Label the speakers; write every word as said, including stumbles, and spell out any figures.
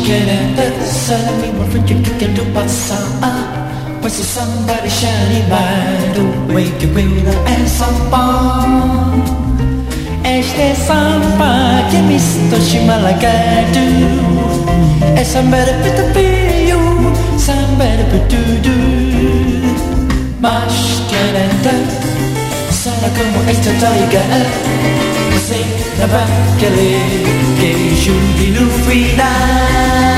Speaker 1: getting it. Suddenly my friend you can do what's up. Was it somebody shining by the way you will and someone? Este samba que me estou chamando like I do. And somebody put the you, somebody put do do. Mas getting it. Sana como esta taiga. Você na vaquele que júbilo final.